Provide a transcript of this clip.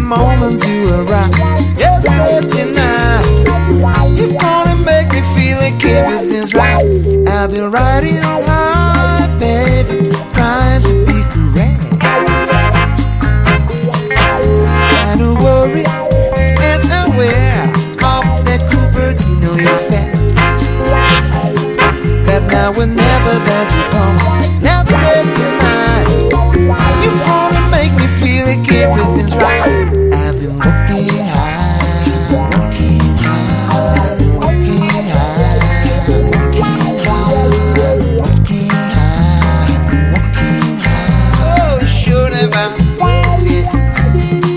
moment you arrive. Yes, tonight you're gonna make me feel like everything's right. I've been riding high, baby, trying to be correct, trying to worry and aware of that Cupertino effect. But now whenever that you come, now say tonight, you wanna make me feel like everything's right. I've been looking